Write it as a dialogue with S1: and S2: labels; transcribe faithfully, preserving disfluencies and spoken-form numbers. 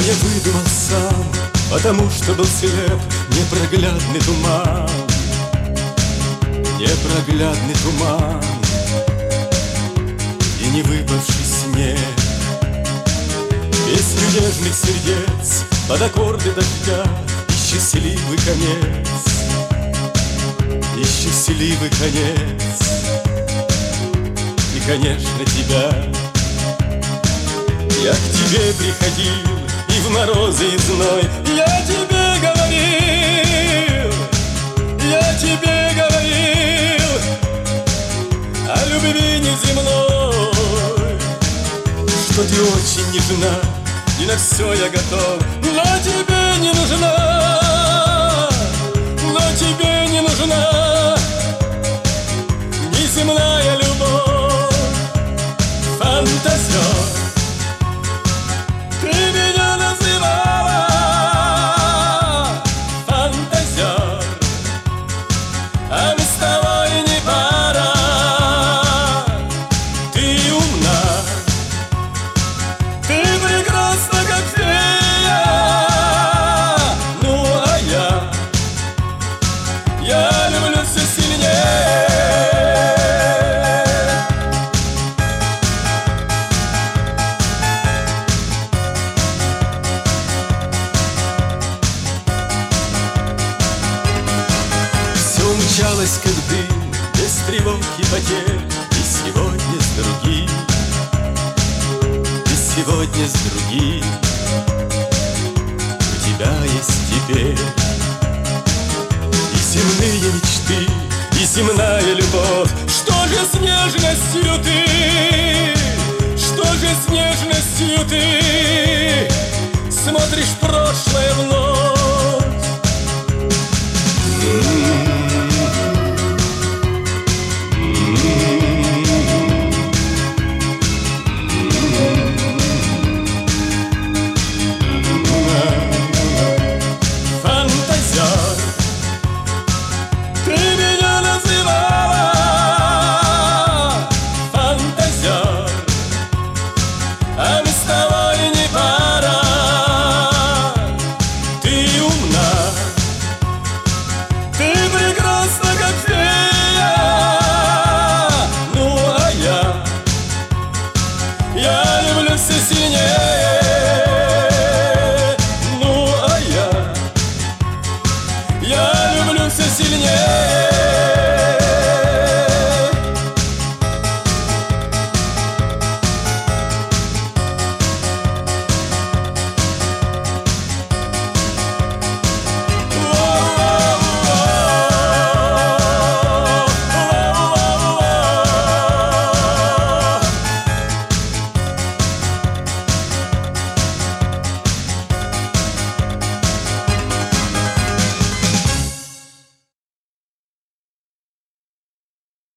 S1: я выдумал сам, потому что был слеп. Непроглядный туман, непроглядный туман и не выпавший снег. Песню нежных сердец под аккорды дождя и счастливый конец, и счастливый конец, и, конечно, тебя. Я к тебе приходил и в морозы и зной, я тебе говорил, я тебе говорил о любви неземной, что ты очень нежна, и на все я готов, но тебе не нужна, но тебе не нужна неземная любовь, фантазер. Ты меня называла фантазер, а мы с тобой не пара. Ты умна, ты прекрасна, как фея. Ну а я, я люблю все сильнее. Умчалась, как дым, без тревог и потерь, и сегодня с другим, и сегодня с другим у тебя есть теперь и земные мечты, и земная любовь. Что же с нежностью ты, что же с нежностью ты